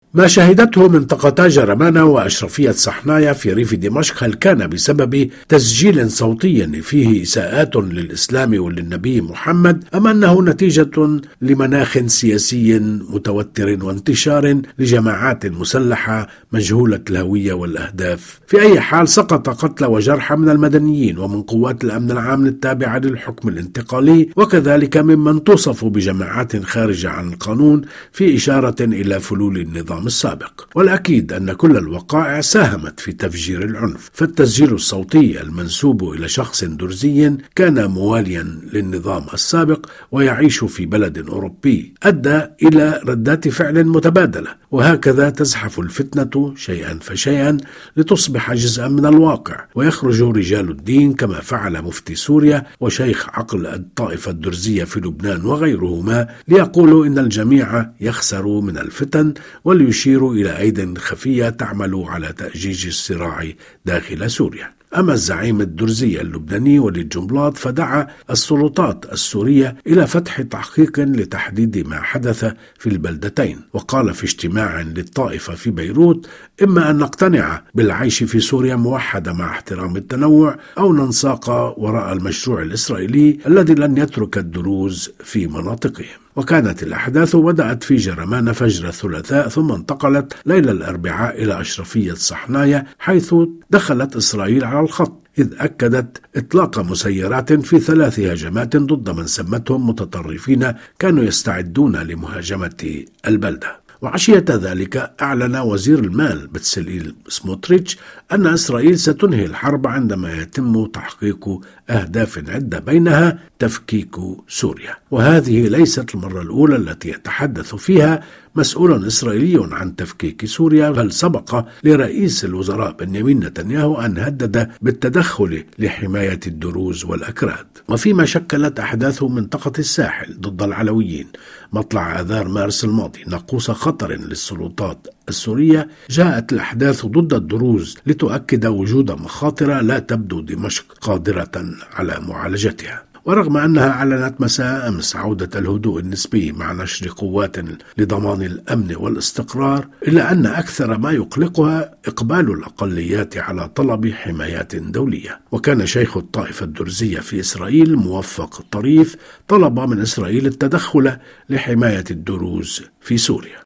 ما شهدته منطقتا جرمانة وأشرفية صحنايا في ريف دمشق هل كان بسبب تسجيل صوتي فيه إساءات للإسلام وللنبي محمد، أم أنه نتيجة لمناخ سياسي متوتر وانتشار لجماعات مسلحة مجهولة الهوية والأهداف؟ في أي حال سقط قتلى وجرحى من المدنيين ومن قوات الأمن العام التابعة للحكم الانتقالي، وكذلك ممن توصف بجماعات خارجة عن القانون، في إشارة إلى فلول النظام السابق. والأكيد أن كل الوقائع ساهمت في تفجير العنف، فالتسجيل الصوتي المنسوب إلى شخص درزي كان مواليا للنظام السابق ويعيش في بلد أوروبي أدى إلى ردات فعل متبادلة، وهكذا تزحف الفتنة شيئا فشيئا لتصبح جزءا من الواقع، ويخرج رجال الدين كما فعل مفتي سوريا وشيخ عقل الطائفة الدرزية في لبنان وغيرهما ليقولوا إن الجميع يخسر من الفتن، وليشيروا إلى أيد خفية تعمل على تأجيج الصراع داخل سوريا. أما الزعيم الدرزي اللبناني وليد جنبلاط فدعا السلطات السورية إلى فتح تحقيق لتحديد ما حدث في البلدتين، وقال في اجتماع للطائفة في بيروت: إما أن نقتنع بالعيش في سوريا موحدة مع احترام التنوع، أو ننساق وراء المشروع الإسرائيلي الذي لن يترك الدروز في مناطقهم. وكانت الأحداث بدأت في جرمان فجر الثلاثاء، ثم انتقلت ليلة الأربعاء إلى أشرفية صحنايا، حيث دخلت إسرائيل على الخط، إذ أكدت إطلاق مسيرات في 3 هجمات ضد من سمتهم متطرفين كانوا يستعدون لمهاجمة البلدة. وعشية ذلك أعلن وزير المال بتسليل سموتريتش أن إسرائيل ستنهي الحرب عندما يتم تحقيق أهداف عدة، بينها تفكيك سوريا. وهذه ليست المرة الأولى التي يتحدث فيها مسؤول إسرائيلي عن تفكيك سوريا، بل سبق لرئيس الوزراء بنيامين نتنياهو أن هدد بالتدخل لحماية الدروز والأكراد. وفيما شكلت أحداث منطقة الساحل ضد العلويين مطلع آذار مارس الماضي ناقوس خطر للسلطات السورية، جاءت الأحداث ضد الدروز لتؤكد وجود مخاطر لا تبدو دمشق قادرة على معالجتها. ورغم أنها أعلنت مساء أمس عودة الهدوء النسبي مع نشر قوات لضمان الأمن والاستقرار، إلا أن أكثر ما يقلقها إقبال الأقليات على طلب حمايات دولية. وكان شيخ الطائفة الدرزية في إسرائيل موفق الطريف طلب من إسرائيل التدخل لحماية الدروز في سوريا.